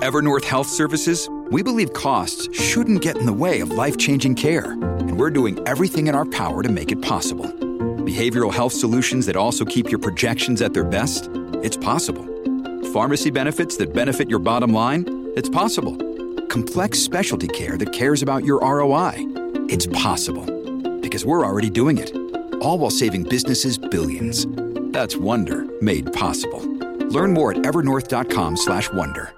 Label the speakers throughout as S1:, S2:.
S1: At Evernorth Health Services, we believe costs shouldn't get in the way of life-changing care, and we're doing everything in our power to make it possible. Behavioral health solutions that also keep your projections at their best? It's possible. Pharmacy benefits that benefit your bottom line? It's possible. Complex specialty care that cares about your ROI? It's possible. Because we're already doing it. All while saving businesses billions. That's Wonder made possible. Learn more at evernorth.com/wonder.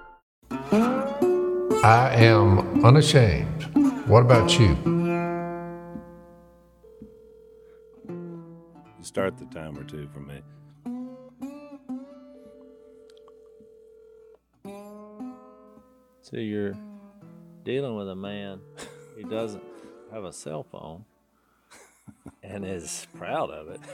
S2: I am unashamed. What about you?
S3: Start the timer too for me.
S4: So you're dealing with a man who doesn't have a cell phone and is proud of it.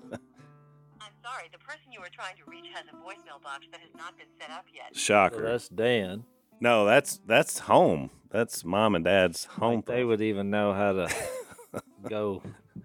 S5: I'm sorry, the person you were trying to reach has a voicemail box that has not been set up yet.
S3: Shocker.
S4: So that's Dan.
S3: No, that's home. That's mom and dad's home.
S4: Like they would even know how to go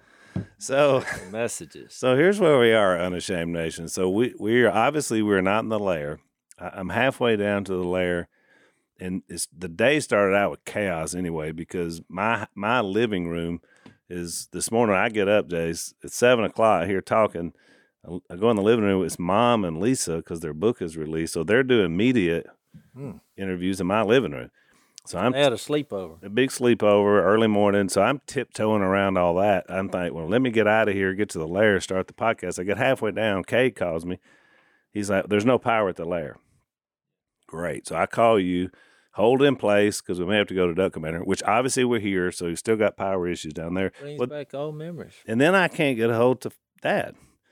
S3: so
S4: messages.
S3: So here's where we are, Unashamed Nation. So we're obviously we're not in the lair. I'm halfway down to the lair, and the day started out with chaos anyway because my living room is this morning. I get up, Jace, at 7:00 here talking. I go in the living room. It's Mom and Lisa because their book is released, so they're doing media interviews in my living room. So
S4: they had a sleepover.
S3: A big sleepover, early morning. So I'm tiptoeing around all that. I'm thinking, well, let me get out of here, get to the lair, start the podcast. I get halfway down. Cade calls me. He's like, there's no power at the lair. Great. So I call you, hold in place because we may have to go to Duck Commander, which obviously we're here. So you still got power issues down there.
S4: Brings back old memories.
S3: And then I can't get a hold of Dad.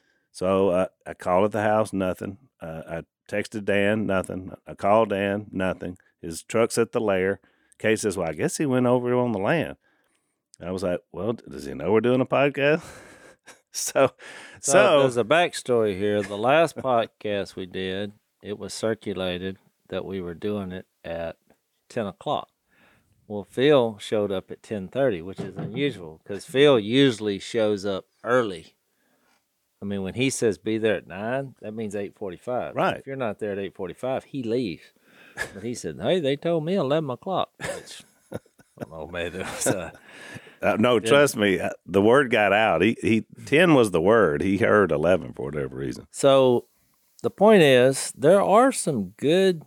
S3: So I called at the house, nothing. I texted Dan, nothing. I called Dan, nothing. His truck's at the lair. Kate says, well, I guess he went over on the land. I was like, well, does he know we're doing a podcast? So
S4: there's a backstory here. The last podcast we did, it was circulated that we were doing it at 10:00. Well, Phil showed up at 10:30, which is unusual because Phil usually shows up early. I mean, when he says be there at 9, that means 8:45.
S3: Right.
S4: If you're not there at 8:45, he leaves. But he said, hey, they told me 11 o'clock. Which, I don't know, maybe it was...
S3: no, trust me, the word got out. He 10 was the word. He heard 11 for whatever reason.
S4: So the point is, there are some good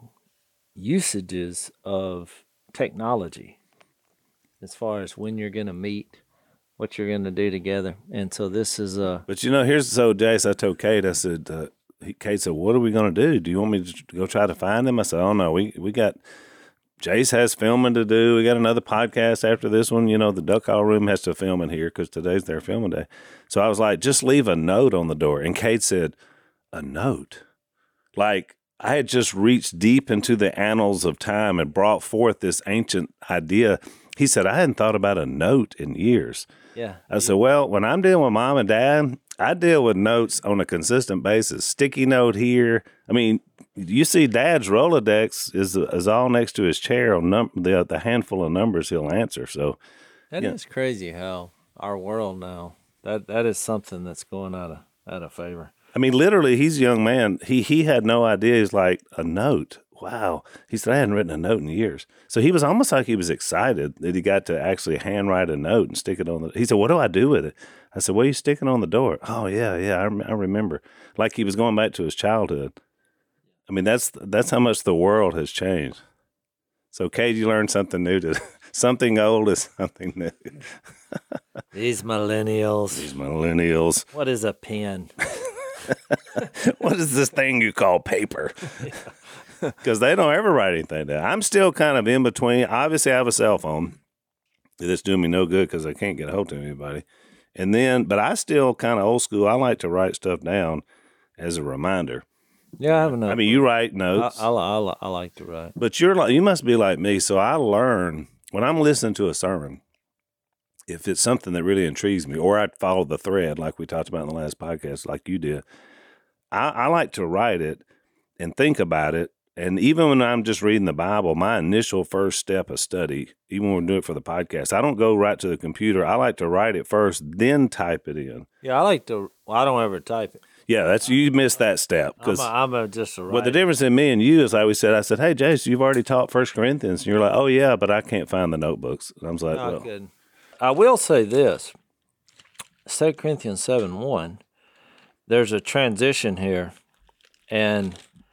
S4: usages of technology as far as when you're going to meet, what you're going to do together. And so this is
S3: But Jace, I told Kate, I said, Kate said, what are we going to do? Do you want me to go try to find him? I said, oh, no, we got, Jace has filming to do. We got another podcast after this one. You know, the Duck Call Room has to film in here because today's their filming day. So I was like, just leave a note on the door. And Kate said, a note? Like, I had just reached deep into the annals of time and brought forth this ancient idea. He said, I hadn't thought about a note in years.
S4: Yeah.
S3: I said, well, when I'm dealing with Mom and Dad, I deal with notes on a consistent basis. Sticky note here. I mean, you see Dad's Rolodex is all next to his chair on the handful of numbers he'll answer. So
S4: that is crazy how our world now, that is something that's going out of favor.
S3: I mean, literally, he's a young man. He had no idea. He's like, a note. Wow. He said, I hadn't written a note in years. So he was almost like he was excited that he got to actually handwrite a note and stick it on he said, what do I do with it? I said, well, you stick it on the door. Oh, yeah, I remember. Like he was going back to his childhood. I mean, that's how much the world has changed. So, Kate, you learned something new. Something old is something new.
S4: These millennials. What is a pen?
S3: What is this thing you call paper? Because they don't ever write anything down. I'm still kind of in between. Obviously, I have a cell phone. That's doing me no good because I can't get a hold of anybody. And then, but I still kind of old school. I like to write stuff down as a reminder.
S4: Yeah, I have enough.
S3: I mean, you write notes.
S4: I like to write.
S3: But you must be like me. So I learn when I'm listening to a sermon, if it's something that really intrigues me, or I follow the thread like we talked about in the last podcast, like you did, I like to write it and think about it. And even when I'm just reading the Bible, my initial first step of study, even when we do it for the podcast, I don't go right to the computer. I like to write it first, then type it in.
S4: Yeah, I don't ever type it.
S3: Yeah, that's you missed that step because.
S4: I'm just a writer.
S3: Well, the difference in me and you is, I said, hey, Jace, you've already taught 1 Corinthians. And you're like, oh, yeah, but I can't find the notebooks. And I was like,
S4: No, I
S3: well,
S4: couldn't. I will say this. 2 Corinthians 7:1, there's a transition here, and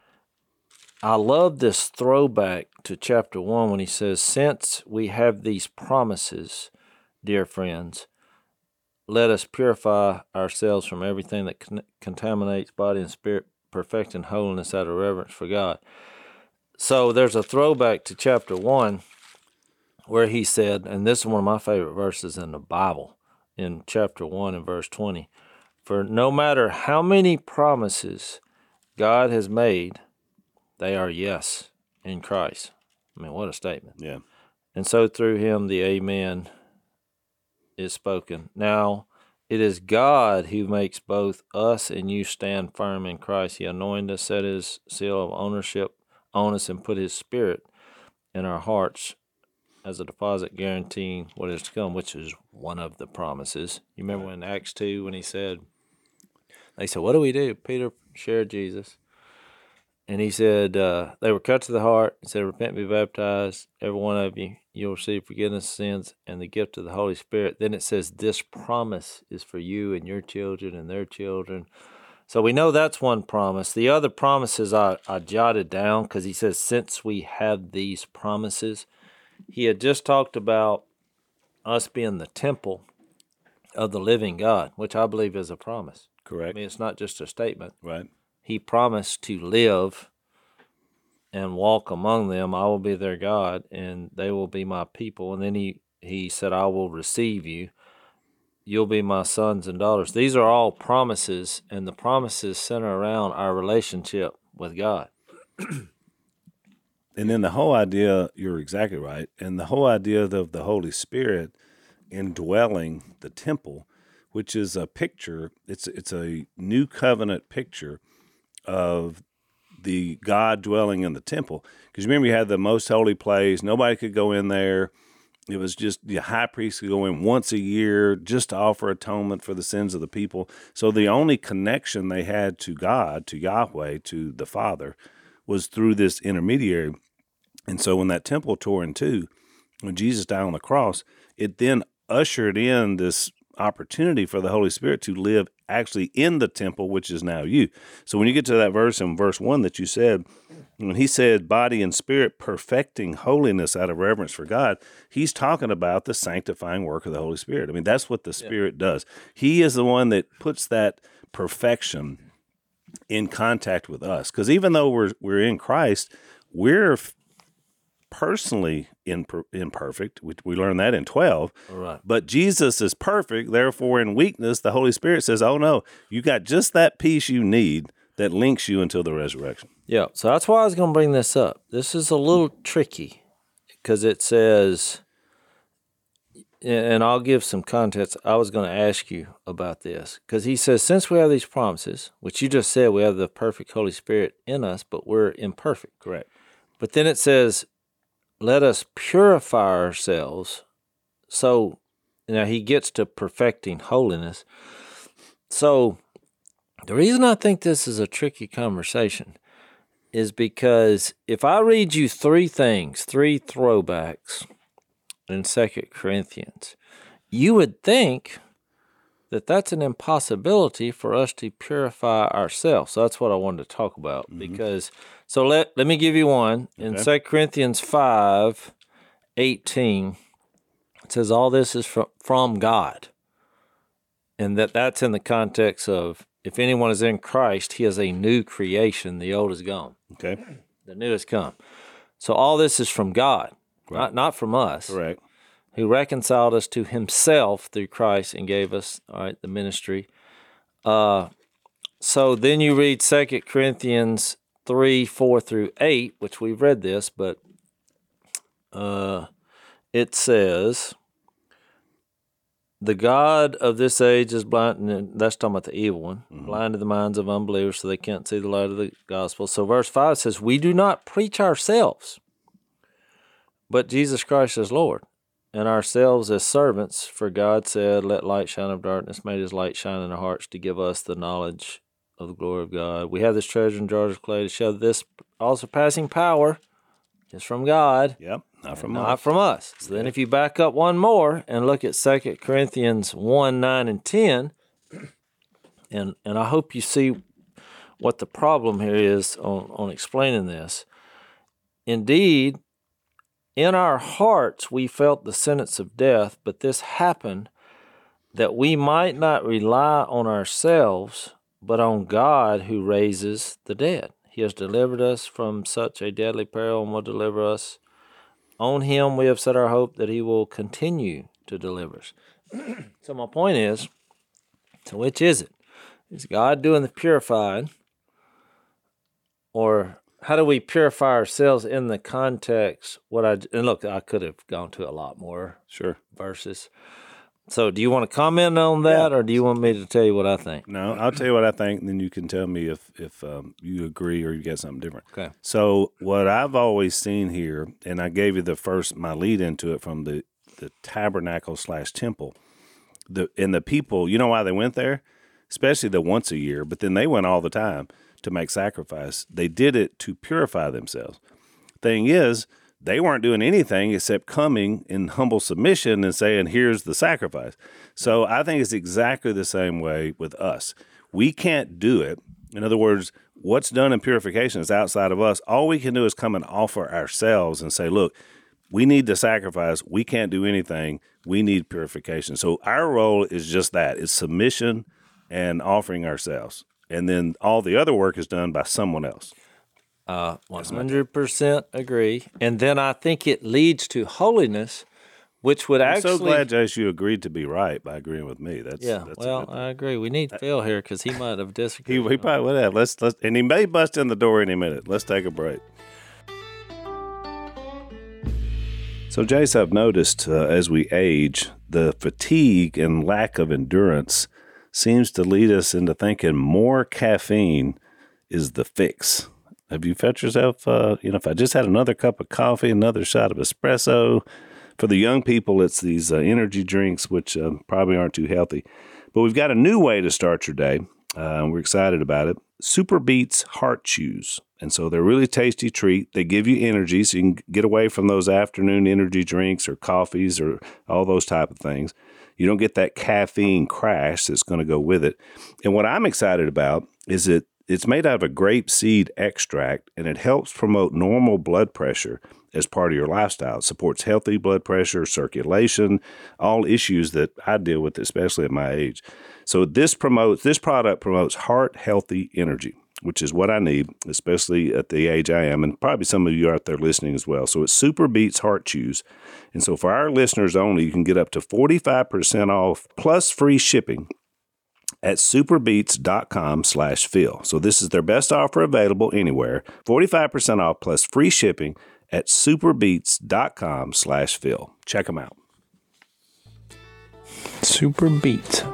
S4: I love this throwback to chapter 1 when he says, since we have these promises, dear friends, let us purify ourselves from everything that contaminates body and spirit, perfecting holiness out of reverence for God. So there's a throwback to chapter 1 where he said, and this is one of my favorite verses in the Bible, in chapter 1 and verse 20, for no matter how many promises God has made, they are yes in Christ. I mean, what a statement.
S3: yeah.
S4: And so through him the amen is spoken. Now it is God who makes both us and you stand firm in Christ. He anointed us, set his seal of ownership on us, and put his spirit in our hearts as a deposit guaranteeing what is to come, which is one of the promises. You remember in Acts 2 when he said, they said, what do we do? Peter shared Jesus. And he said, they were cut to the heart. He said, repent and be baptized, every one of you. You'll receive forgiveness of sins and the gift of the Holy Spirit. Then it says, this promise is for you and your children and their children. So we know that's one promise. The other promises I jotted down because he says, since we have these promises, he had just talked about us being the temple of the living God, which I believe is a promise.
S3: Correct.
S4: I mean, it's not just a statement.
S3: Right.
S4: He promised to live and walk among them. I will be their God, and they will be my people. And then he said, I will receive you. You'll be my sons and daughters. These are all promises, and the promises center around our relationship with God.
S3: And then the whole idea, you're exactly right, and the whole idea of the Holy Spirit indwelling the temple, which is a picture, it's a new covenant picture of the God dwelling in the temple. Because remember, you had the most holy place. Nobody could go in there. It was just the high priest could go in once a year just to offer atonement for the sins of the people. So the only connection they had to God, to Yahweh, to the Father, was through this intermediary. And so when that temple tore in two, when Jesus died on the cross, it then ushered in this opportunity for the Holy Spirit to live actually in the temple, which is now you. So when you get to that verse in verse 1 that you said, when he said body and spirit perfecting holiness out of reverence for God, he's talking about the sanctifying work of the Holy Spirit. I mean, that's what the Spirit does. He is the one that puts that perfection in contact with us. Because even though we're in Christ, we're personally imperfect. We learned that in 12.
S4: Right.
S3: But Jesus is perfect. Therefore, in weakness, the Holy Spirit says, oh, no, you got just that piece you need that links you until the resurrection.
S4: Yeah, so that's why I was going to bring this up. This is a little tricky because it says, and I'll give some context. I was going to ask you about this because he says, since we have these promises, which you just said we have the perfect Holy Spirit in us, but we're imperfect.
S3: Correct.
S4: But then it says, let us purify ourselves. So now he gets to perfecting holiness. So the reason I think this is a tricky conversation is because if I read you three throwbacks in 2 Corinthians, you would think that that's an impossibility for us to purify ourselves. So that's what I wanted to talk about because, so let me give you one. In 2 Corinthians 5:18, it says all this is from God. And that's in the context of if anyone is in Christ, he is a new creation. The old is gone.
S3: Okay.
S4: The new has come. So all this is from God,
S3: Right.
S4: not from us.
S3: Correct.
S4: Who reconciled us to himself through Christ and gave us, the ministry. So then you read 2 Corinthians 3:4-8, which we've read this, but it says, the God of this age is blind, and that's talking about the evil one, blind to the minds of unbelievers so they can't see the light of the gospel. So verse 5 says, we do not preach ourselves, but Jesus Christ as Lord, and ourselves as servants, for God said, let light shine of darkness, made his light shine in our hearts to give us the knowledge of the glory of God. We have this treasure in jars of clay to show this all-surpassing power is from God.
S3: Yep, not from
S4: Not
S3: us.
S4: from us. So then if you back up one more and look at 2 Corinthians 1, 9, and 10, and I hope you see what the problem here is on explaining this. Indeed, in our hearts we felt the sentence of death, but this happened that we might not rely on ourselves, but on God who raises the dead. He has delivered us from such a deadly peril and will deliver us. On him we have set our hope that he will continue to deliver us. So my point is, so which is it? Is God doing the purifying? Or how do we purify ourselves in the context? And look, I could have gone to a lot more
S3: Sure.
S4: verses. So do you want to comment on that, or do you want me to tell you what I think?
S3: No, I'll tell you what I think, and then you can tell me if you agree or you get something different.
S4: Okay.
S3: So what I've always seen here, and I gave you my lead into it from the tabernacle / temple, and the people, you know why they went there? Especially the once a year, but then they went all the time to make sacrifice. They did it to purify themselves. Thing is, they weren't doing anything except coming in humble submission and saying, here's the sacrifice. So I think it's exactly the same way with us. We can't do it. In other words, what's done in purification is outside of us. All we can do is come and offer ourselves and say, look, we need the sacrifice. We can't do anything. We need purification. So our role is just that. It's submission and offering ourselves. And then all the other work is done by someone else.
S4: 100% agree. And then I think it leads to holiness, which would
S3: I'm
S4: actually...
S3: so glad, Jace, you agreed to be right by agreeing with me. That's
S4: Yeah,
S3: a
S4: well,
S3: good thing.
S4: I agree. We need Phil here because he might have disagreed.
S3: He probably would have. Let's and he may bust in the door any minute. Let's take a break. So, Jace, I've noticed as we age, the fatigue and lack of endurance seems to lead us into thinking more caffeine is the fix. Have you felt yourself, if I just had another cup of coffee, another shot of espresso? For the young people, it's these energy drinks, which probably aren't too healthy. But we've got a new way to start your day. We're excited about it. Super Beets Heart Chews. And so they're a really tasty treat. They give you energy, so you can get away from those afternoon energy drinks or coffees or all those type of things. You don't get that caffeine crash that's going to go with it. And what I'm excited about is it's made out of a grape seed extract, and it helps promote normal blood pressure as part of your lifestyle. It supports healthy blood pressure, circulation, all issues that I deal with, especially at my age. So this product promotes heart-healthy energy, which is what I need, especially at the age I am, and probably some of you out there listening as well. So it's Super Beets Heart Chews. And so for our listeners only, you can get up to 45% off plus free shipping at superbeets.com/Phil. So this is their best offer available anywhere. 45% off plus free shipping at superbeets.com/Phil. Check them out.
S6: Super Beet.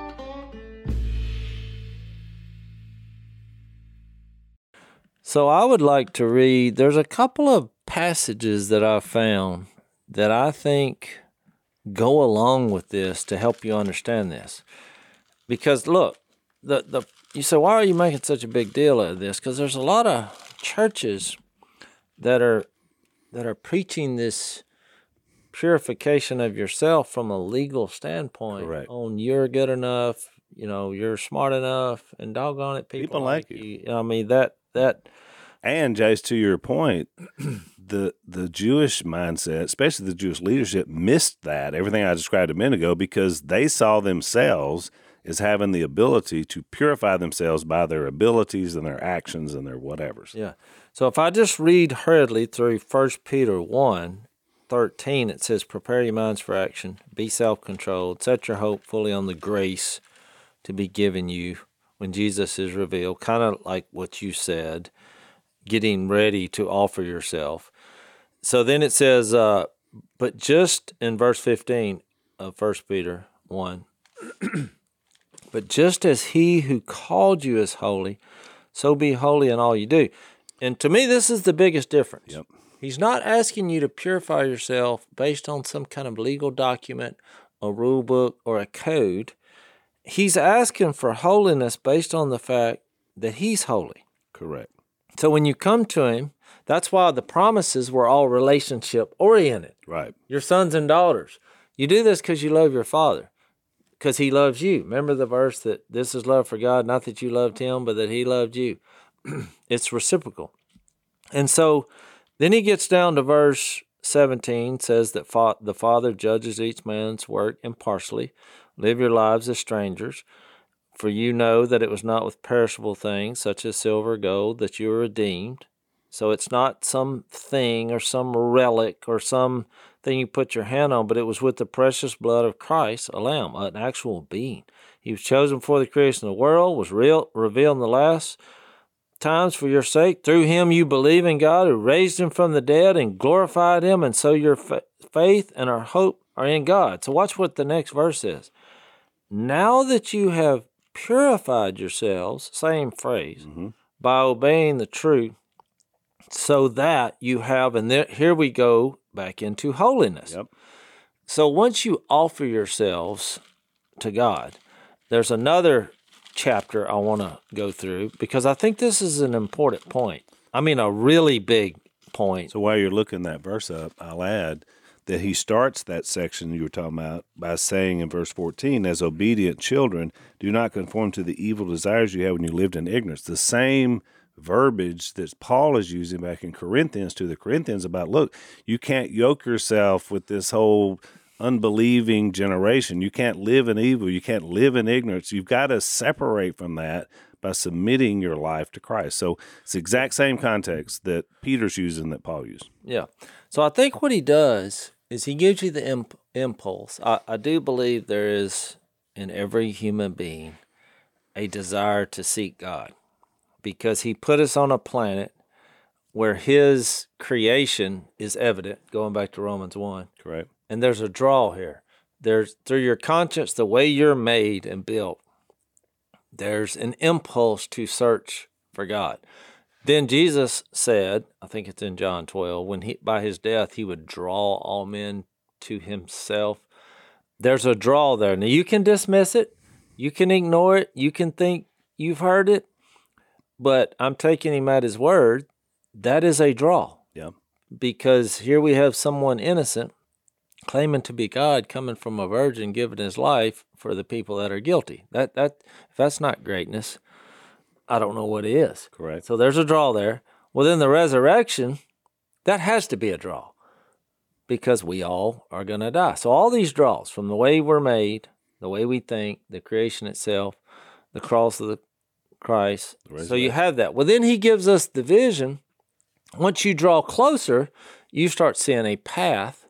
S4: So I would like to read, there's a couple of passages that I found that I think go along with this to help you understand this. Because look, you say, why are you making such a big deal out of this? Because there's a lot of churches that are preaching this purification of yourself from a legal standpoint.
S3: Correct.
S4: On you're good enough, you're smart enough, and doggone it, people
S3: like you.
S4: I mean, that.
S3: And Jace, to your point, the Jewish mindset, especially the Jewish leadership, missed that, everything I described a minute ago, because they saw themselves as having the ability to purify themselves by their abilities and their actions and their whatevers.
S4: Yeah. So if I just read hurriedly through 1 Peter 1:13, it says, prepare your minds for action, be self-controlled, set your hope fully on the grace to be given you when Jesus is revealed, kind of like what you said, getting ready to offer yourself. So then it says, but just in verse 15 of 1 Peter 1, but just as he who called you is holy, so be holy in all you do. And to me, this is the biggest difference.
S3: Yep.
S4: He's not asking you to purify yourself based on some kind of legal document, a rule book, or a code. He's asking for holiness based on the fact that he's holy.
S3: Correct.
S4: So when you come to him, that's why the promises were all relationship oriented.
S3: Right.
S4: Your sons and daughters. You do this because you love your father, because he loves you. Remember the verse that this is love for God, not that you loved him, but that he loved you. It's reciprocal. And so then he gets down to verse 17, says that the Father judges each man's work impartially. Live your lives as strangers, for you know that it was not with perishable things, such as silver or gold, that you were redeemed. So it's not some thing or some relic or some thing you put your hand on, but it was with the precious blood of Christ, a lamb, an actual being. He was chosen before the creation of the world, was revealed in the last times for your sake. Through him you believe in God, who raised him from the dead and glorified him, and so your faith and our hope are in God. So watch what the next verse says. Now that you have purified yourselves, same phrase, by obeying the truth, so that you have, and here we go back into holiness.
S3: Yep.
S4: So once you offer yourselves to God, there's another chapter I want to go through, because I think this is an important point. I mean, a really big point.
S3: So while you're looking that verse up, I'll add that he starts that section you were talking about by saying in verse 14, as obedient children, do not conform to the evil desires you had when you lived in ignorance. The same verbiage that Paul is using back in Corinthians to the Corinthians about, look, you can't yoke yourself with this whole unbelieving generation. You can't live in evil. You can't live in ignorance. You've got to separate from that by submitting your life to Christ. So it's the exact same context that Peter's using that Paul used.
S4: Yeah. So I think what he does is he gives you the impulse. I do believe there is in every human being a desire to seek God, because he put us on a planet where his creation is evident, going back to Romans 1.
S3: Correct.
S4: And there's a draw here. There's, through your conscience, the way you're made and built, there's an impulse to search for God. Then Jesus said, I think it's in John 12, when by his death, he would draw all men to himself. There's a draw there. Now, you can dismiss it. You can ignore it. You can think you've heard it. But I'm taking him at his word. That is a draw.
S3: Yeah.
S4: Because here we have someone innocent claiming to be God, coming from a virgin, giving his life for the people that are guilty. If that's not greatness, I don't know what is.
S3: Correct.
S4: So there's a draw there. Well, then the resurrection, that has to be a draw, because we all are going to die. So all these draws, from the way we're made, the way we think, the creation itself, the cross of the Christ. So you have that. Well, then he gives us the vision. Once you draw closer, you start seeing a path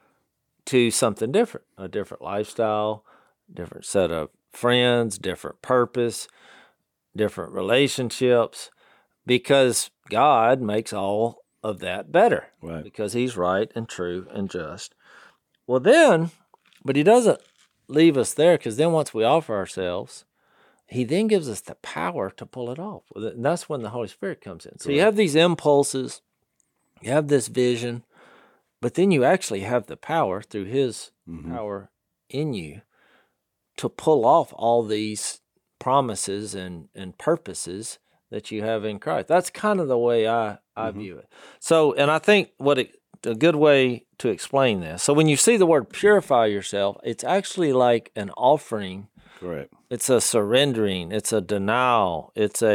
S4: to something different, a different lifestyle, different set of friends, different purpose, different relationships, because God makes all of that better.
S3: Right.
S4: Because he's right and true and just. Well, then, but he doesn't leave us there, because then once we offer ourselves, he then gives us the power to pull it off. And that's when the Holy Spirit comes in. So you have these impulses, you have this vision, but then you actually have the power through his power in you to pull off all these promises and purposes that you have in Christ. That's kind of the way I view it. So, and I think a good way to explain this. So when you see the word purify yourself, it's actually like an offering.
S3: Correct.
S4: It's a surrendering. It's a denial.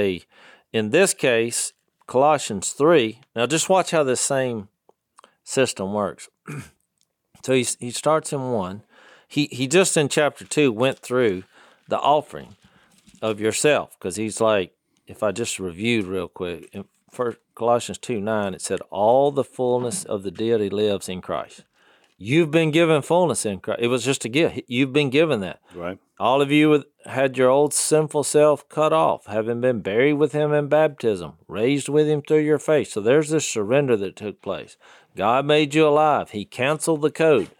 S4: In this case, Colossians 3. Now just watch how this same system works. So he starts in 1. He just in chapter 2 went through the offering of yourself, because he's like, if I just reviewed real quick, in Colossians 2:9, it said, all the fullness of the deity lives in Christ. You've been given fullness in Christ. It was just a gift. You've been given that.
S3: Right.
S4: All of you had your old sinful self cut off, having been buried with him in baptism, raised with him through your faith. So there's this surrender that took place. God made you alive. He canceled the code.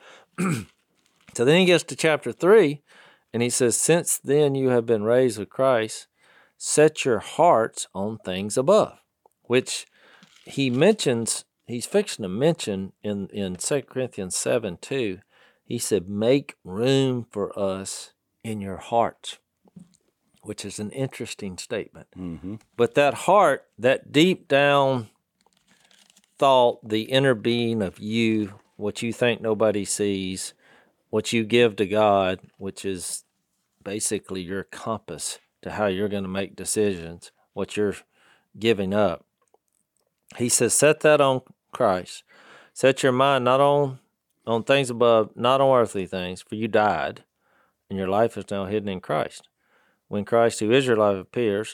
S4: So then he gets to chapter 3, and he says, since then you have been raised with Christ, set your hearts on things above, which he mentions, he's fixing to mention in 2 Corinthians 7:2. He said, make room for us in your hearts. which is an interesting statement.
S3: Mm-hmm.
S4: But that heart, that deep down thought, the inner being of you, what you think nobody sees, what you give to God, which is basically your compass to how you're going to make decisions, what you're giving up. He says, set that on Christ. Set your mind not on things above, not on earthly things, for you died, and your life is now hidden in Christ. When Christ, who is your life, appears,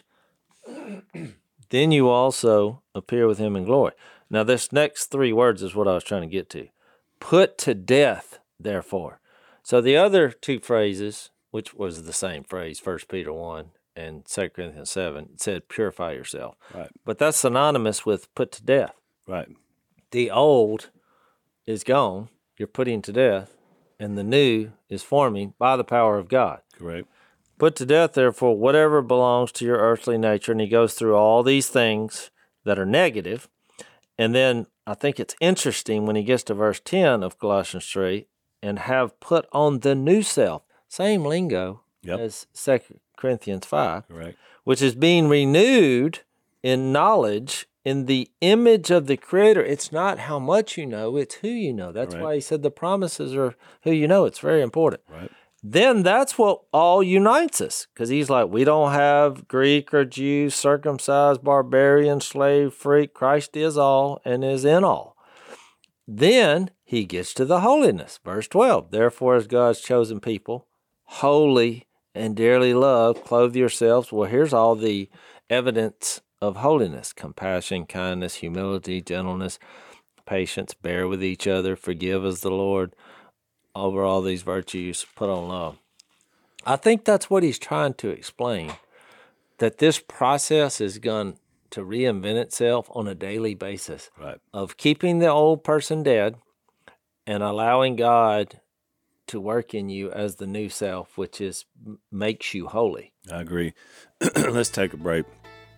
S4: then you also appear with him in glory. Now, this next 3 words is what I was trying to get to. Put to death, therefore. So the other 2 phrases, which was the same phrase, 1 Peter 1 and 2 Corinthians 7, it said purify yourself.
S3: Right.
S4: But that's synonymous with put to death.
S3: Right.
S4: The old is gone, you're putting to death, and the new is forming by the power of God.
S3: Correct.
S4: Put to death, therefore, whatever belongs to your earthly nature. And he goes through all these things that are negative. And then I think it's interesting when he gets to verse 10 of Colossians 3, and have put on the new self, same lingo as 2 Corinthians 5,
S3: Correct.
S4: which is being renewed in knowledge in the image of the Creator. It's not how much you know, it's who you know. That's why he said the promises are who you know. It's very important.
S3: Right.
S4: Then that's what all unites us, because he's like, we don't have Greek or Jew, circumcised, barbarian, slave, free. Christ is all and is in all. Then he gets to the holiness. Verse 12, therefore as God's chosen people, holy and dearly loved, clothe yourselves. Well, here's all the evidence of holiness: compassion, kindness, humility, gentleness, patience, bear with each other, forgive as the Lord. Over all these virtues, put on love. I think that's what he's trying to explain, that this process is going to reinvent itself on a daily basis,
S3: Right.
S4: of keeping the old person dead and allowing God to work in you as the new self, which is makes you holy.
S3: I agree. Let's take a break.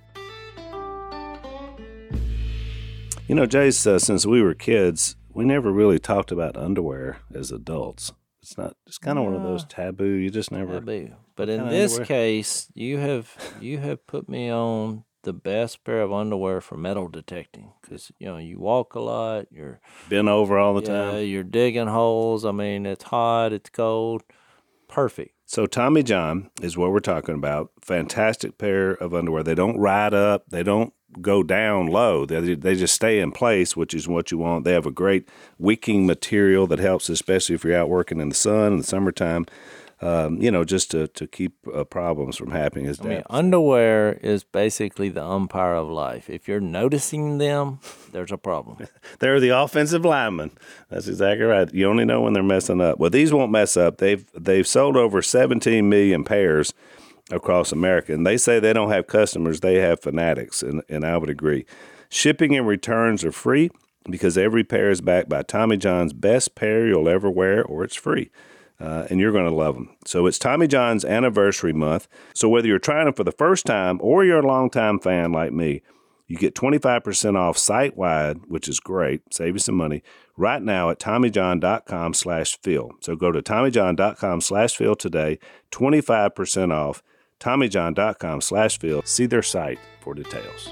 S3: You know, Jace, since we were kids, we never really talked about underwear as adults. It's not. It's kind of one of those taboo. You just never.
S4: Taboo. But in
S3: kinda
S4: this
S3: underwear?
S4: case, you have put me on the best pair of underwear for metal detecting, because you walk a lot. You're
S3: Been over all the time.
S4: You're digging holes. I mean, it's hot. It's cold. Perfect.
S3: So Tommy John is what we're talking about. Fantastic pair of underwear. They don't ride up. They don't go down low. They just stay in place, which is what you want. They have a great wicking material that helps, especially if you're out working in the sun in the summertime, just to keep problems from happening.
S4: I mean, underwear is basically the umpire of life. If you're noticing them, there's a problem.
S3: They're the offensive linemen. That's exactly right. You only know when they're messing up. Well, these won't mess up. They've sold over 17 million pairs across America, and they say they don't have customers, they have fanatics, and I would agree. Shipping and returns are free because every pair is backed by Tommy John's best pair you'll ever wear, or it's free. And you're going to love them. So it's Tommy John's anniversary month. So whether you're trying them for the first time or you're a longtime fan like me, you get 25% off site-wide, which is great. Save you some money right now at TommyJohn.com/Phil. So go to TommyJohn.com/Phil today, 25% off. TommyJohn.com/Phil. See their site for details.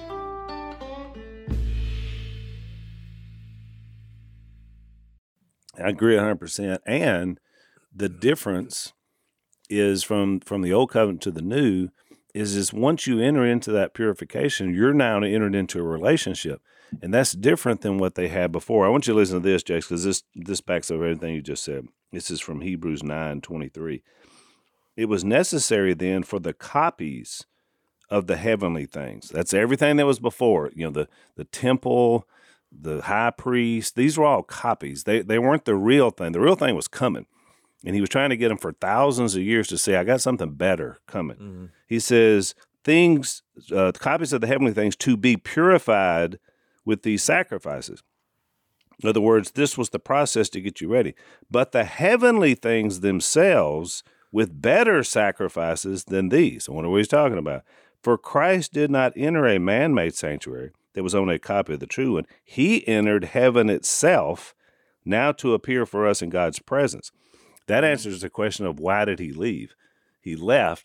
S3: I agree 100%. And the difference is from the old covenant to the new is once you enter into that purification, you're now entered into a relationship. And that's different than what they had before. I want you to listen to this, Jace, because this backs up everything you just said. This is from Hebrews 9:23. It was necessary then for the copies of the heavenly things. That's everything that was before. The temple, the high priest, these were all copies. They weren't the real thing. The real thing was coming. And he was trying to get them for thousands of years to say, I got something better coming. Mm-hmm. He says, copies of the heavenly things to be purified with these sacrifices. In other words, this was the process to get you ready. But the heavenly things themselves with better sacrifices than these. I wonder what he's talking about. For Christ did not enter a man-made sanctuary that was only a copy of the true one. He entered heaven itself, now to appear for us in God's presence. That answers the question of why did he leave? He left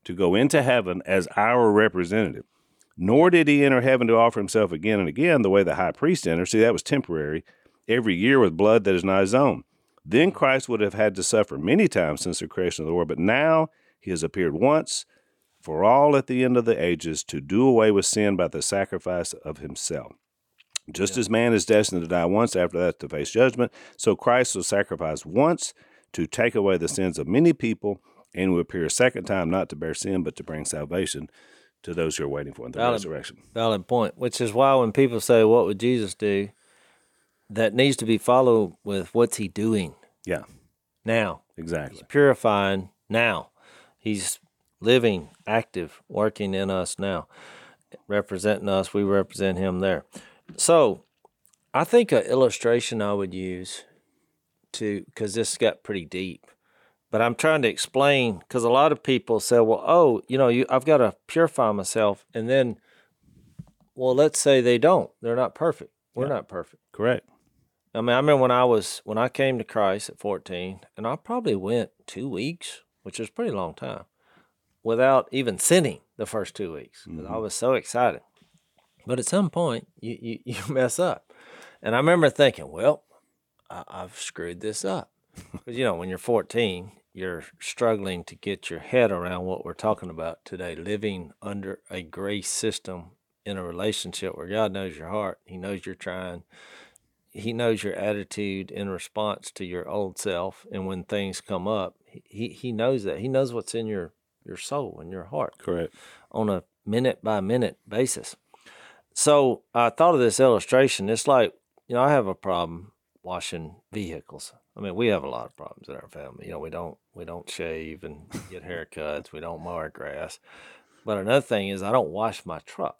S3: to go into heaven as our representative. Nor did he enter heaven to offer himself again and again the way the high priest enters. See, that was temporary, every year with blood that is not his own. Then Christ would have had to suffer many times since the creation of the world, but now he has appeared once for all at the end of the ages to do away with sin by the sacrifice of himself. Just as man is destined to die once, after that to face judgment, so Christ was sacrificed once to take away the sins of many people, and will appear a second time, not to bear sin, but to bring salvation to those who are waiting for the resurrection.
S4: Valid point, which is why when people say, what would Jesus do? That needs to be followed with, what's he doing?
S3: Yeah.
S4: Now.
S3: Exactly.
S4: He's purifying now. He's living, active, working in us now. Representing us, we represent him there. So I think an illustration I would use because this got pretty deep, but I'm trying to explain, because a lot of people say, well, I've got to purify myself. And then, well, let's say they don't. They're not perfect. We're not perfect.
S3: Correct.
S4: I mean, I remember when I came to Christ at 14, and I probably went 2 weeks, which is a pretty long time, without even sinning the first 2 weeks, because I was so excited. But at some point, you mess up. And I remember thinking, well, I've screwed this up. Because, when you're 14, you're struggling to get your head around what we're talking about today, living under a grace system in a relationship where God knows your heart. He knows you're trying. He knows your attitude in response to your old self. And when things come up, he knows that. He knows what's in your soul and your heart.
S3: Correct.
S4: On a minute-by-minute basis. So I thought of this illustration. It's like, I have a problem washing vehicles. I mean, we have a lot of problems in our family. We don't shave and get haircuts. We don't mow our grass. But another thing is I don't wash my truck.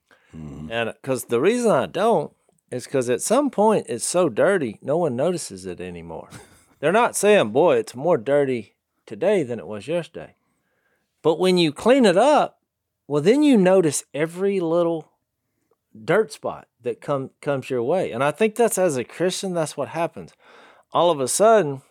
S4: And because the reason I don't is because at some point it's so dirty, no one notices it anymore. They're not saying, boy, it's more dirty today than it was yesterday. But when you clean it up, well, then you notice every little dirt spot that comes your way. And I think that's, as a Christian, that's what happens. All of a sudden,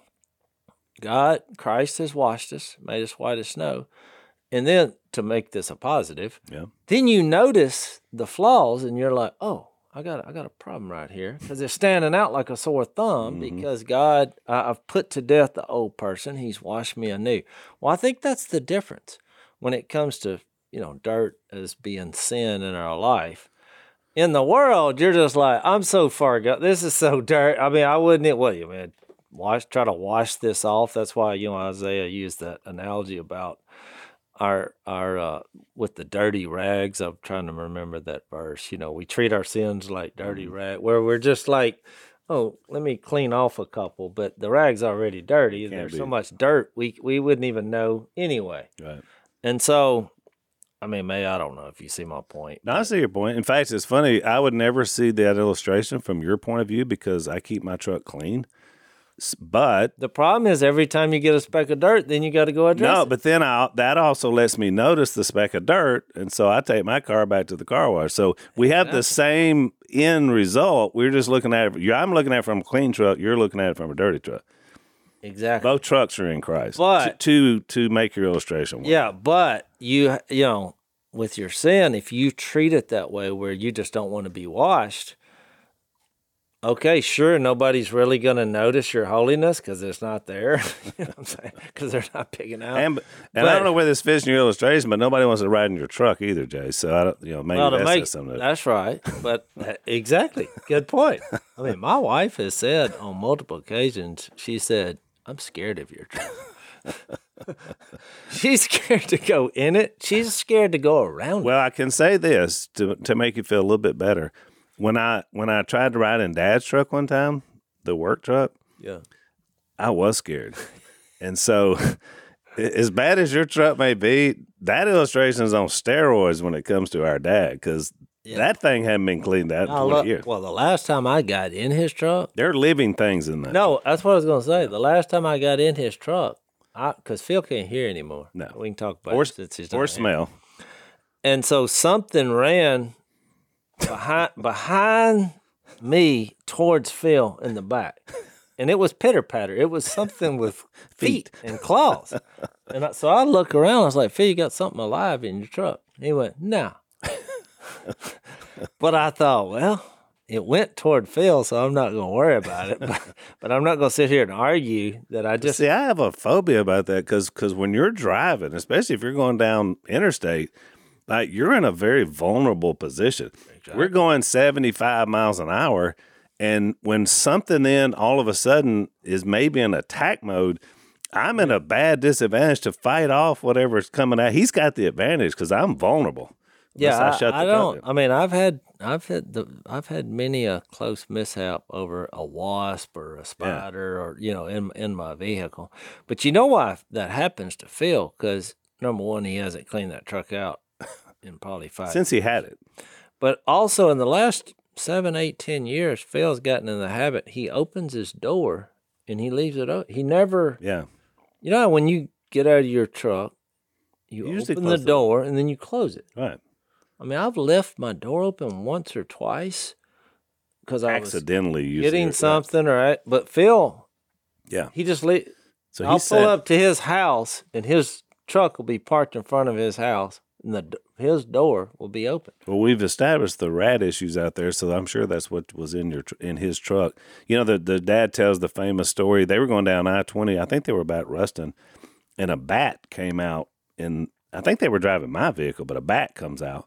S4: Christ has washed us, made us white as snow. And then, to make this a positive, then you notice the flaws and you're like, oh, I got a problem right here, because it's standing out like a sore thumb because God, I've put to death the old person. He's washed me anew. Well, I think that's the difference when it comes to, dirt as being sin in our life. In the world, you're just like, I'm so far gone. This is so dirt. I mean, I wouldn't, try to wash this off. That's why, Isaiah used that analogy about our with the dirty rags. I'm trying to remember that verse. We treat our sins like dirty rag, where we're just like, oh, let me clean off a couple, but the rag's already dirty. And there's so much dirt we wouldn't even know anyway.
S3: Right.
S4: And so, I mean, May, I don't know if you see my point.
S3: No, I see your point. In fact, it's funny. I would never see that illustration from your point of view because I keep my truck clean. But
S4: the problem is every time you get a speck of dirt, then you got to go address it.
S3: No, but then that also lets me notice the speck of dirt, and so I take my car back to the car wash. So we have the same end result. We're just looking at it. I'm looking at it from a clean truck. You're looking at it from a dirty truck.
S4: Exactly.
S3: Both trucks are in Christ.
S4: But
S3: to make your illustration work.
S4: Yeah, but you with your sin, if you treat it that way where you just don't want to be washed, okay, sure, nobody's really going to notice your holiness because it's not there. You know what I'm saying? Because they're not picking out.
S3: And I don't know where this fits in your illustration, but nobody wants to ride in your truck either, Jay. So I don't, maybe that's something.
S4: That's right. But exactly, good point. I mean, my wife has said on multiple occasions, she said, "I'm scared of your truck." She's scared to go in it. She's scared to go around it.
S3: Well, I can say this to make you feel a little bit better. When I tried to ride in Dad's truck one time, the work truck, I was scared. And so, as bad as your truck may be, that illustration is on steroids when it comes to our dad, because that thing hadn't been cleaned out in 20 years.
S4: Well, the last time I got in his truck,
S3: there are living things in that.
S4: No, that's what I was going to say. The last time I got in his truck, because Phil can't hear anymore.
S3: No,
S4: we can talk about it since he's not
S3: or smell.
S4: Here. And so something ran behind me towards Phil in the back. and it was pitter patter. It was something with feet and claws. And so I look around. I was like, Phil, you got something alive in your truck? He went, no. But I thought, well, it went toward Phil, so I'm not going to worry about it. But I'm not going to sit here and argue that I just...
S3: See, I have a phobia about that because when you're driving, especially if you're going down interstate, like you're in a very vulnerable position. Exactly. We're going 75 miles an hour, and when something then all of a sudden is maybe in attack mode, I'm in a bad disadvantage to fight off whatever's coming out. He's got the advantage because I'm vulnerable.
S4: Yeah, I don't. I mean, I've had many a close mishap over a wasp or a spider or in my vehicle. But you know why that happens to Phil? Because number one, he hasn't cleaned that truck out in probably 5
S3: since he had it. But
S4: also in the last 7, 8, 10 years, Phil's gotten in the habit. He opens his door and he leaves it open. He never.
S3: Yeah.
S4: You know, when you get out of your truck, you open the door and then you close it.
S3: Right.
S4: I mean, I've left my door open once or twice because I
S3: accidentally
S4: was getting something, but Phil, he just So I'll pull up to his house, and his truck will be parked in front of his house, and his door will be open.
S3: Well, we've established the rat issues out there, so I'm sure that's what was in his truck. You know, the dad tells the famous story. They were going down I-20. I think they were about Ruston, and a bat came out, and I think they were driving my vehicle, but a bat comes out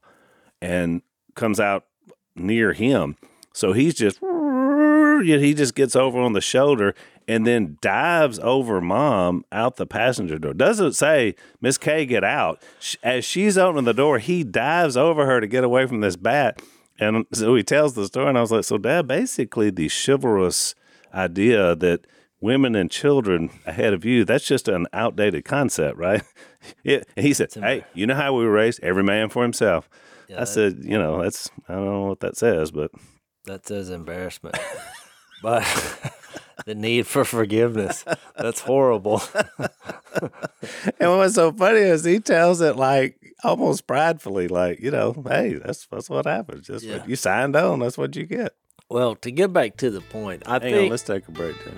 S3: near him. So he just gets over on the shoulder and then dives over Mom out the passenger door. Doesn't say, Miss Kay, get out. As she's opening the door, he dives over her to get away from this bat. And so he tells the story, and I was like, so Dad, basically the chivalrous idea that women and children ahead of you, that's just an outdated concept, right? And he said, hey, you know how we were raised? Every man for himself. Yeah, I said, I don't know what that says, but.
S4: That says embarrassment. But the need for forgiveness, that's horrible.
S3: And what's so funny is he tells it like almost pridefully, like, hey, that's what happens. Just what you signed on, that's what you get.
S4: Well, to get back to the point,
S3: Hang on, let's take a break then.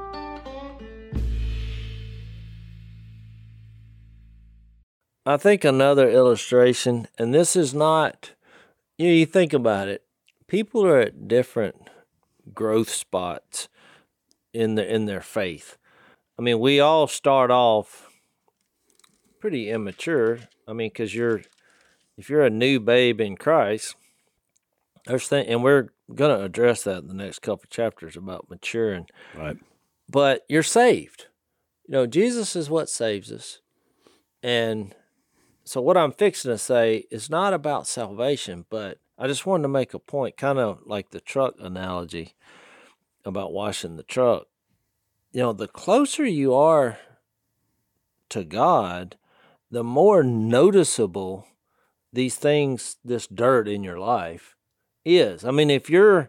S4: I think another illustration, and this is not, you think about it, people are at different growth spots in their faith. I mean, we all start off pretty immature. I mean, because if you're a new babe in Christ, and we're going to address that in the next couple chapters about maturing.
S3: Right.
S4: But you're saved. Jesus is what saves us. And so what I'm fixing to say is not about salvation, but I just wanted to make a point, kind of like the truck analogy about washing the truck. The closer you are to God, the more noticeable these things, this dirt in your life is. I mean, if you're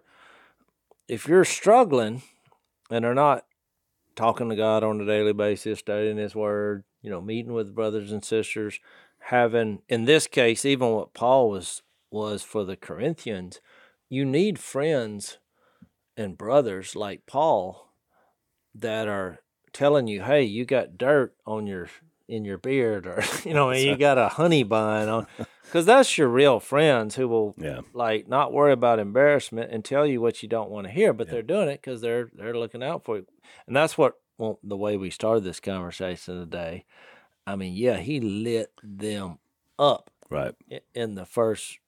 S4: struggling and are not talking to God on a daily basis, studying His Word, meeting with brothers and sisters, having, in this case, even what Paul was for the Corinthians, you need friends and brothers like Paul that are telling you, hey, you got dirt on in your beard, or you got a honey bun on, because that's your real friends who will like not worry about embarrassment and tell you what you don't want to hear, but they're doing it because they're looking out for you. And that's what the way we started this conversation today. I mean, he lit them up
S3: right
S4: in the first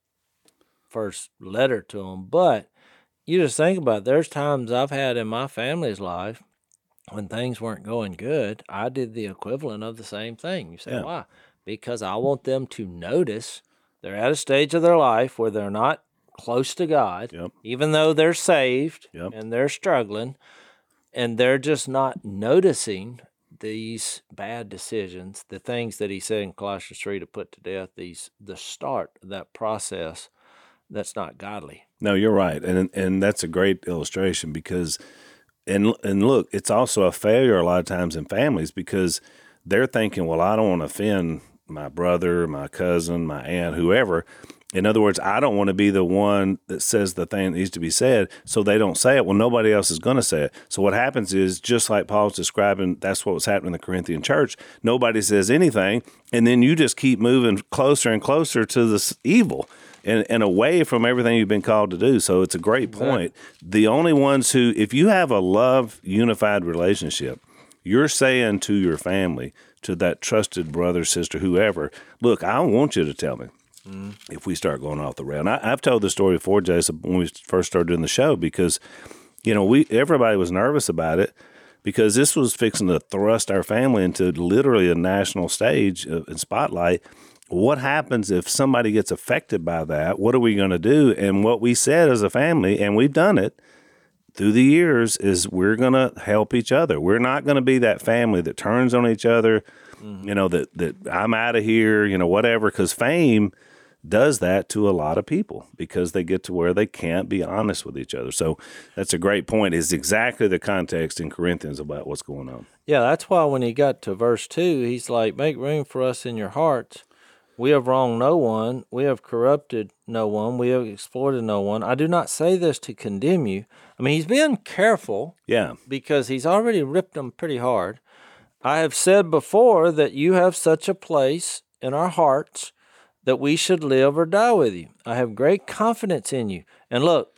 S4: letter to them. But you just think about it, there's times I've had in my family's life when things weren't going good, I did the equivalent of the same thing. You say, why? Because I want them to notice they're at a stage of their life where they're not close to God, even though they're saved and they're struggling, and they're just not noticing these bad decisions, the things that he said in Colossians 3 to put to death, the start of that process that's not godly.
S3: No, you're right. And that's a great illustration because, and look, it's also a failure a lot of times in families because they're thinking, well, I don't want to offend my brother, my cousin, my aunt, whoever. In other words, I don't want to be the one that says the thing that needs to be said, so they don't say it. Well, nobody else is going to say it. So what happens is, just like Paul's describing, that's what was happening in the Corinthian church. Nobody says anything, and then you just keep moving closer and closer to this evil and away from everything you've been called to do. So it's a great point. The only ones who, if you have a love, unified relationship, you're saying to your family, to that trusted brother, sister, whoever, look, I don't want you to tell me if we start going off the rail. And I've told the story before, Jason, when we first started doing the show, because, everybody was nervous about it because this was fixing to thrust our family into literally a national stage and spotlight. What happens if somebody gets affected by that? What are we going to do? And what we said as a family, and we've done it through the years, is we're going to help each other. We're not going to be that family that turns on each other, that I'm out of here, whatever, because fame does that to a lot of people because they get to where they can't be honest with each other. So that's a great point. It's exactly the context in Corinthians about what's going on.
S4: Yeah, that's why when he got to verse 2, he's like, make room for us in your hearts. We have wronged no one. We have corrupted no one. We have exploited no one. I do not say this to condemn you. I mean, he's being careful.
S3: Yeah.
S4: Because he's already ripped them pretty hard. I have said before that you have such a place in our hearts that we should live or die with you. I have great confidence in you. And look,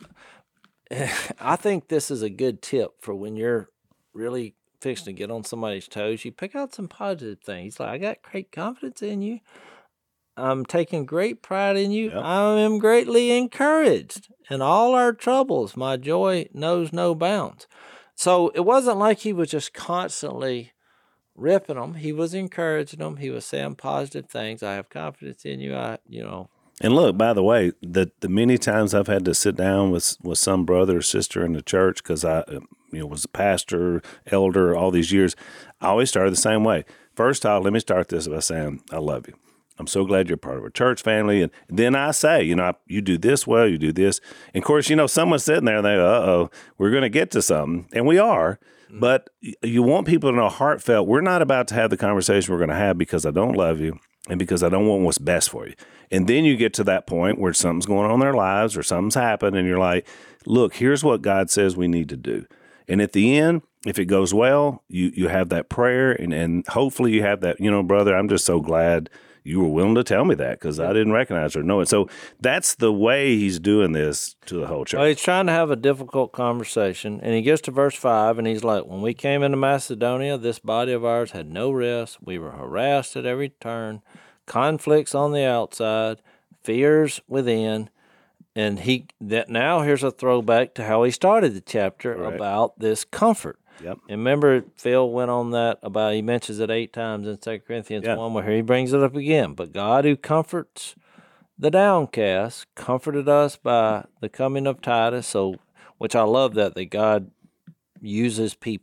S4: I think this is a good tip for when you're really fixing to get on somebody's toes. You pick out some positive things. Like, I got great confidence in you. I'm taking great pride in you. Yep. I am greatly encouraged in all our troubles. My joy knows no bounds. So it wasn't like he was just constantly ripping them. He was encouraging them. He was saying positive things. I have confidence in you.
S3: And look, by the way, the many times I've had to sit down with some brother or sister in the church because I was a pastor, elder all these years, I always started the same way. First off, let me start this by saying, I love you. I'm so glad you're part of our church family. And then I say, you do this well, you do this. And of course, someone's sitting there and they go, we're going to get to something. And we are. But you want people to know heartfelt, we're not about to have the conversation we're going to have because I don't love you and because I don't want what's best for you. And then you get to that point where something's going on in their lives or something's happened and you're like, look, here's what God says we need to do. And at the end, if it goes well, you have that prayer and hopefully you have that, brother, I'm just so glad you were willing to tell me that because I didn't recognize or know it. So that's the way he's doing this to the whole church.
S4: Well, he's trying to have a difficult conversation, and he gets to verse 5, and he's like, when we came into Macedonia, this body of ours had no rest. We were harassed at every turn, conflicts on the outside, fears within. And now here's a throwback to how he started the chapter about this comfort.
S3: Yep.
S4: And remember, Phil went on that about, he mentions it 8 times in 2 Corinthians 1, where he brings it up again. But God who comforts the downcast comforted us by the coming of Titus, which I love that God uses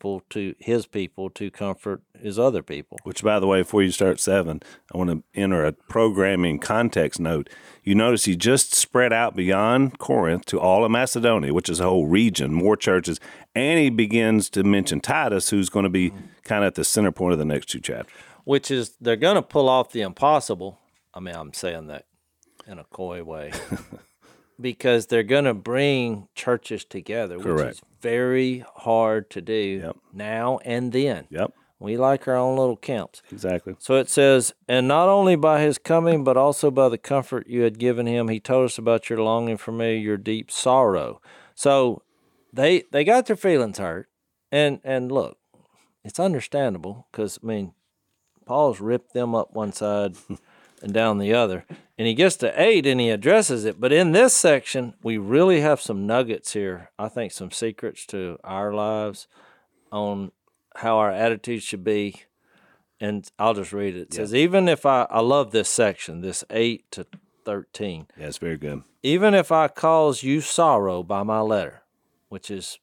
S4: his people to comfort his other people.
S3: Which, by the way, before you start 7, I want to enter a programming context note. You notice he just spread out beyond Corinth to all of Macedonia, which is a whole region, more churches, and he begins to mention Titus, who's going to be kind of at the center point of the next 2 chapters.
S4: Which is, they're going to pull off the impossible. I mean, I'm saying that in a coy way. Because they're going to bring churches together, which is very hard to do now and then.
S3: Yep.
S4: We like our own little camps.
S3: Exactly.
S4: So it says, and not only by his coming, but also by the comfort you had given him, he told us about your longing for me, your deep sorrow. So they got their feelings hurt. And look, it's understandable because, Paul's ripped them up one side and down the other. And he gets to 8 and he addresses it. But in this section, we really have some nuggets here. I think some secrets to our lives on how our attitude should be. And I'll just read it. It says, even if I love this section, this 8 to 13.
S3: Yeah, it's very good.
S4: Even if I cause you sorrow by my letter, which is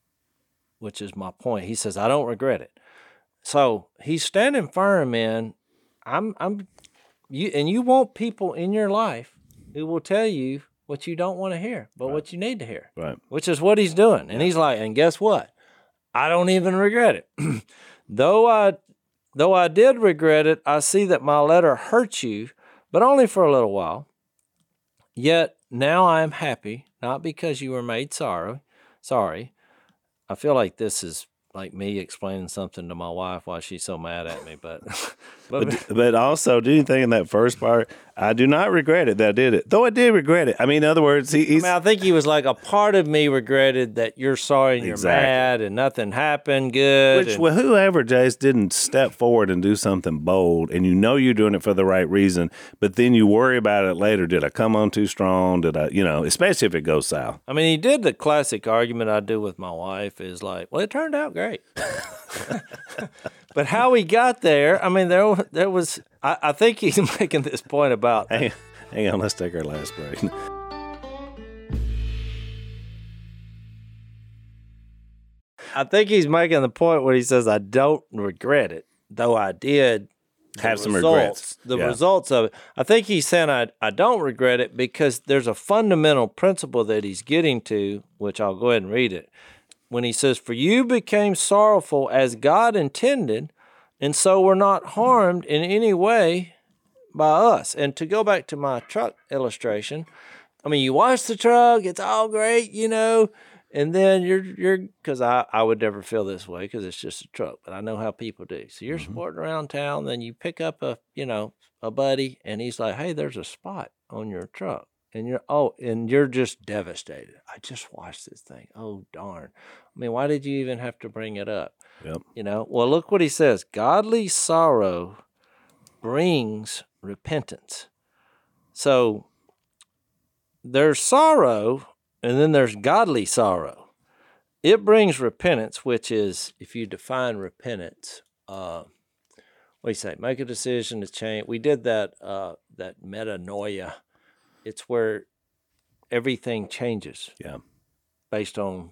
S4: my point. He says, I don't regret it. So he's standing firm in, you want people in your life who will tell you what you don't want to hear, but what you need to hear.
S3: Right.
S4: Which is what he's doing. And he's like, and guess what? I don't even regret it. Though I did regret it, I see that my letter hurt you, but only for a little while. Yet now I am happy, not because you were made sorry. I feel like this is like me explaining something to my wife why she's so mad at me, but
S3: But also, do you think in that first part, I do not regret it that I did it, though I did regret it. I mean, in other words, he's.
S4: I think he was like, a part of me regretted that you're sorry and you're
S3: Exactly.
S4: mad and nothing happened good.
S3: Which, well, whoever, Jace, didn't step forward and do something bold, and you know you're doing it for the right reason, but then you worry about it later. Did I come on too strong? Did I, especially if it goes south.
S4: I mean, he did the classic argument I do with my wife is like, well, it turned out great. But how he got there, I mean, there was, I think he's making this point about.
S3: Hang on, let's take our last break.
S4: I think he's making the point where he says, I don't regret it, though I did
S3: Have some regrets.
S4: The
S3: Yeah.
S4: results of it. I think he's saying I don't regret it because there's a fundamental principle that he's getting to, which I'll go ahead and read it. When he says, for you became sorrowful as God intended, and so were not harmed in any way by us. And to go back to my truck illustration, I mean, you wash the truck, it's all great, and then you're because I would never feel this way because it's just a truck, but I know how people do. So you're sporting around town, then you pick up a buddy, and he's like, hey, there's a spot on your truck. And you're just devastated. I just washed this thing. Oh, darn. I mean, why did you even have to bring it up?
S3: Yep.
S4: Well, look what he says. Godly sorrow brings repentance. So there's sorrow, and then there's godly sorrow. It brings repentance, which is, if you define repentance, what do you say? Make a decision to change. We did that metanoia. It's where everything changes.
S3: Yeah.
S4: Based on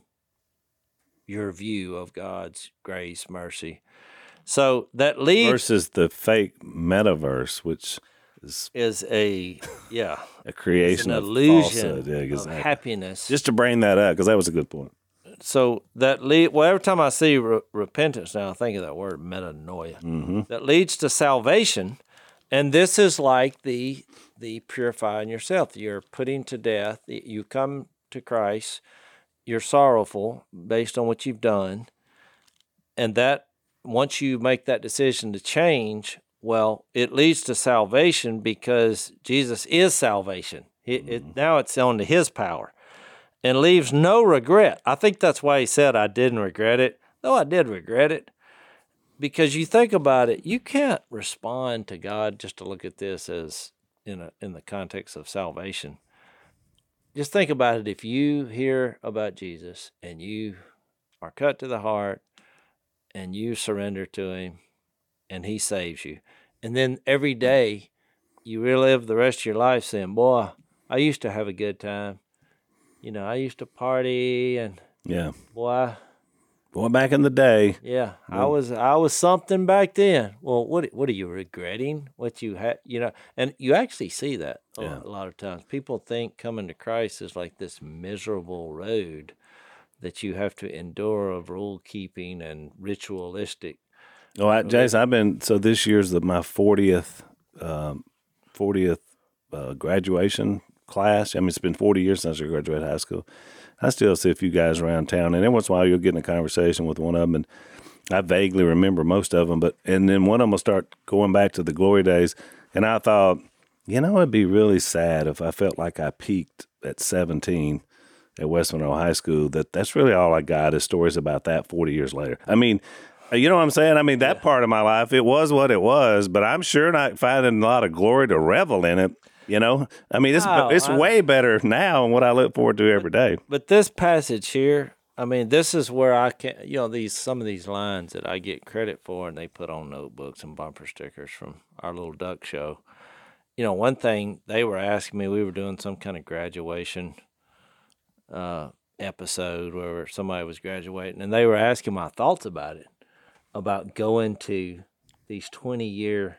S4: your view of God's grace, mercy. So that leads
S3: Versus the fake metaverse, which
S4: is a
S3: creation
S4: an
S3: of
S4: illusion
S3: falsehood. Yeah,
S4: of
S3: exactly.
S4: happiness.
S3: Just to bring that up, because that was a good point.
S4: So that every time I see repentance now, I think of that word metanoia.
S3: Mm-hmm.
S4: That leads to salvation, and this is like the purifying yourself. You're putting to death. You come to Christ. You're sorrowful based on what you've done, and that once you make that decision to change, well, it leads to salvation because Jesus is salvation. Now it's on to His power, and leaves no regret. I think that's why he said I didn't regret it, though I did regret it, because you think about it, you can't respond to God just to look at this as in the context of salvation. Just think about it. If you hear about Jesus and you are cut to the heart and you surrender to Him and He saves you, and then every day you relive the rest of your life saying, boy, I used to have a good time. I used to party and
S3: Yeah.
S4: boy,
S3: back in the day.
S4: yeah, I was something back then. Well, what are you regretting? What you had, and you actually see that a lot of times. People think coming to Christ is like this miserable road that you have to endure of rule keeping and ritualistic.
S3: Oh, Jason, so this year's my 40th graduation class. I mean, it's been 40 years since I graduated high school. I still see a few guys around town, and every once in a while you'll get in a conversation with one of them, and I vaguely remember most of them, and then one of them will start going back to the glory days, and I thought, it'd be really sad if I felt like I peaked at 17 at West Monroe High School, that's really all I got is stories about that 40 years later. I mean, you know what I'm saying? I mean, that part of my life, it was what it was, but I'm sure not finding a lot of glory to revel in it. I mean, it's way better now than what I look forward to every day.
S4: But this passage here, I mean, this is where I can, some of these lines that I get credit for, and they put on notebooks and bumper stickers from our little duck show. One thing they were asking me, we were doing some kind of graduation episode where somebody was graduating, and they were asking my thoughts about it, about going to these 20-year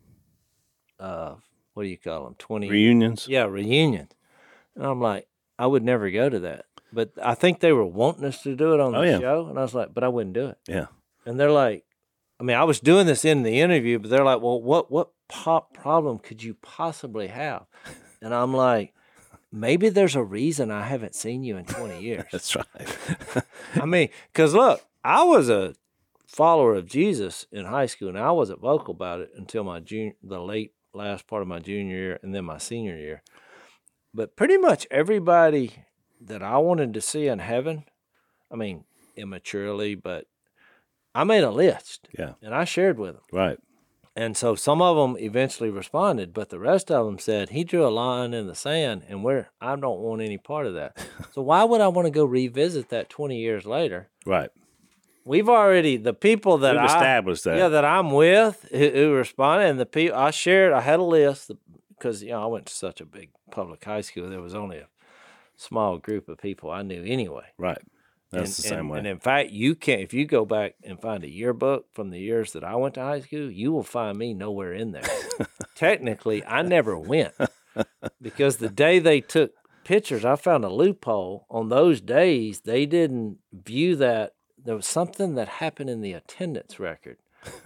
S4: what do you call them? 20
S3: reunions.
S4: Yeah, reunions. And I'm like, I would never go to that. But I think they were wanting us to do it on the show, and I was like, but I wouldn't do it.
S3: Yeah.
S4: And they're like, I mean, I was doing this in the interview, but they're like, well, what problem could you possibly have? And I'm like, maybe there's a reason I haven't seen you in 20 years.
S3: That's right.
S4: I mean, because look, I was a follower of Jesus in high school, and I wasn't vocal about it until the last part of my junior year and then my senior year. But pretty much everybody that I wanted to see in heaven, I mean, immaturely, but I made a list.
S3: Yeah.
S4: And I shared with them.
S3: Right.
S4: And so some of them eventually responded, but the rest of them said, he drew a line in the sand, and I don't want any part of that. So why would I want to go revisit that 20 years later?
S3: Right.
S4: We've already, the people that
S3: We've established that.
S4: Yeah, that I'm with who responded, and the people I had a list because, I went to such a big public high school. There was only a small group of people I knew anyway.
S3: Right. That's the same way.
S4: And in fact, if you go back and find a yearbook from the years that I went to high school, you will find me nowhere in there. Technically, I never went because the day they took pictures, I found a loophole. On those days, they didn't view that. There was something that happened in the attendance record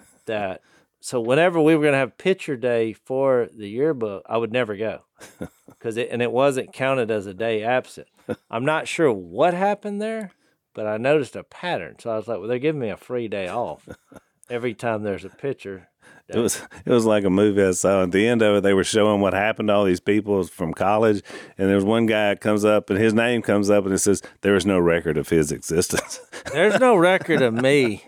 S4: so whenever we were going to have picture day for the yearbook, I would never go because it wasn't counted as a day absent. I'm not sure what happened there, but I noticed a pattern. So I was like, well, they're giving me a free day off every time there's a picture.
S3: It was like a movie I saw. At the end of it, they were showing what happened to all these people from college, and there's one guy that comes up, and his name comes up, and it says, there is no record of his existence.
S4: There's no record of me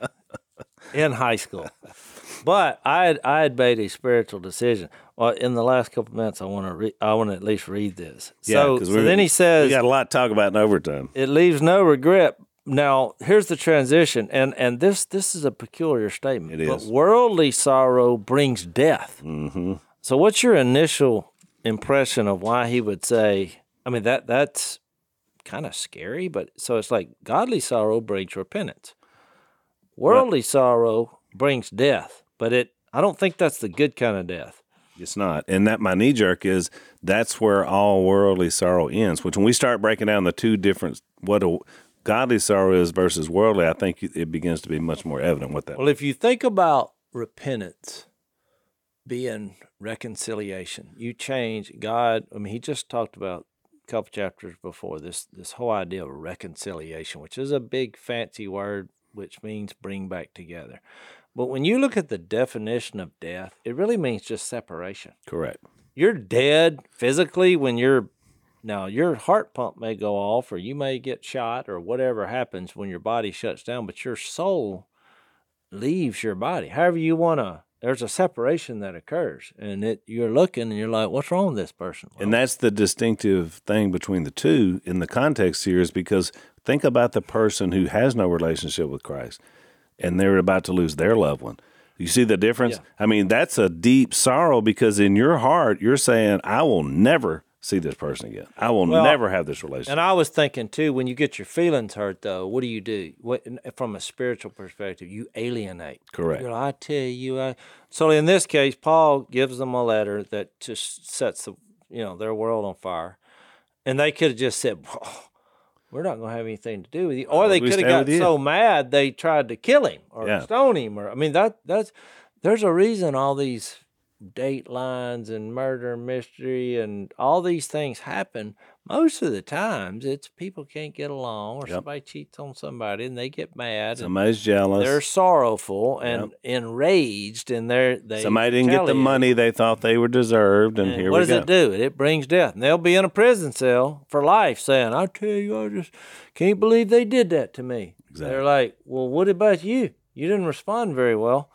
S4: in high school. But I had made a spiritual decision. Well, in the last couple of minutes, I want to at least read this. So then he says,
S3: we got a lot to talk about in overtime.
S4: It leaves no regret. Now, here's the transition, and this is a peculiar statement.
S3: It is.
S4: But worldly sorrow brings death.
S3: Mm-hmm.
S4: So what's your initial impression of why he would say, I mean, that's kind of scary, but so it's like godly sorrow brings repentance. Worldly sorrow brings death, but I don't think that's the good kind of death.
S3: It's not. And that my knee jerk is that's where all worldly sorrow ends, which when we start breaking down the two different, what a godly sorrow is versus worldly, I think it begins to be much more evident what that.
S4: Well, if you think about repentance being reconciliation, you change God. I mean, he just talked about a couple chapters before this whole idea of reconciliation, which is a big fancy word, which means bring back together. But when you look at the definition of death, it really means just separation.
S3: Correct.
S4: You're dead physically when your heart pump may go off or you may get shot or whatever happens when your body shuts down, but your soul leaves your body. However you want to, there's a separation that occurs, and you're looking and you're like, what's wrong with this person? Well,
S3: and that's the distinctive thing between the two in the context here is because think about the person who has no relationship with Christ and they're about to lose their loved one. You see the difference?
S4: Yeah.
S3: I mean, that's a deep sorrow because in your heart, you're saying, I will never see this person again. I will never have this relationship.
S4: And I was thinking, too, when you get your feelings hurt, though, what do? From a spiritual perspective, you alienate.
S3: Correct.
S4: You're like, I tell you. So in this case, Paul gives them a letter that just sets their world on fire. And they could have just said, we're not going to have anything to do with you. Or they could have got so mad they tried to kill him or stone him. Or I mean, there's a reason all these datelines and murder mystery and all these things happen. Most of the times it's people can't get along or somebody cheats on somebody and they get mad.
S3: Somebody's jealous.
S4: They're sorrowful and enraged and
S3: somebody didn't get the money they thought they were deserved and here we go.
S4: What does it do? It brings death. And they'll be in a prison cell for life saying, I tell you, I just can't believe they did that to me.
S3: Exactly.
S4: They're like, well, what about you? You didn't respond very well.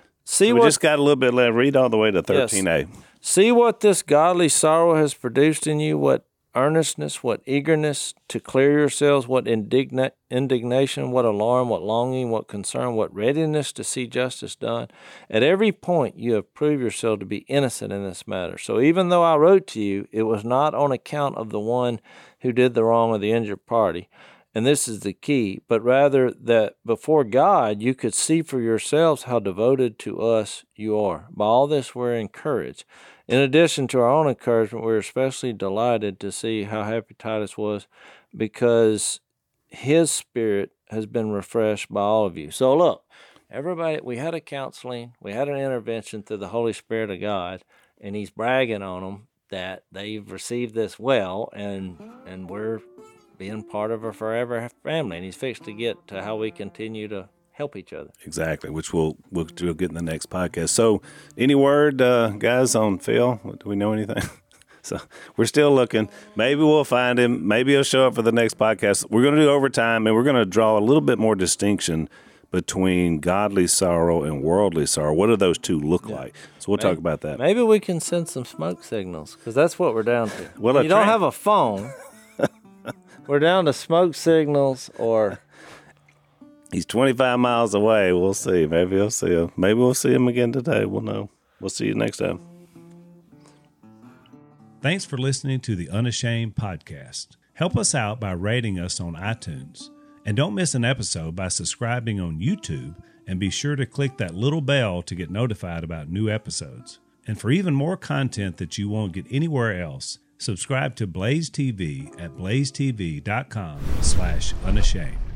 S3: We just got a little bit left. Read all the way to 13a.
S4: Yes. See what this godly sorrow has produced in you, what earnestness, what eagerness to clear yourselves, what indignation, what alarm, what longing, what concern, what readiness to see justice done. At every point you have proved yourself to be innocent in this matter. So even though I wrote to you, it was not on account of the one who did the wrong or the injured party. And this is the key, but rather that before God you could see for yourselves how devoted to us you are. By all this we're encouraged. In addition to our own encouragement, we're especially delighted to see how happy Titus was because his spirit has been refreshed by all of you. So look, everybody, we had a counseling, we had an intervention through the Holy Spirit of God, and he's bragging on them that they've received this well, and we're being part of a forever family, and he's fixed to get to how we continue to help each other.
S3: Exactly, which we'll get in the next podcast. So, any word, guys, on Phil? Do we know anything? So we're still looking. Maybe we'll find him. Maybe he'll show up for the next podcast. We're going to do overtime, and we're going to draw a little bit more distinction between godly sorrow and worldly sorrow. What do those two look like? So we'll talk about that.
S4: Maybe we can send some smoke signals, because that's what we're down to.
S3: Well,
S4: you don't have a phone. We're down to smoke signals, or...
S3: He's 25 miles away. We'll see. Maybe we'll see him. Maybe we'll see him again today. We'll know. We'll see you next time.
S6: Thanks for listening to the Unashamed Podcast. Help us out by rating us on iTunes. And don't miss an episode by subscribing on YouTube, and be sure to click that little bell to get notified about new episodes. And for even more content that you won't get anywhere else, subscribe to Blaze TV at blazetv.com/unashamed.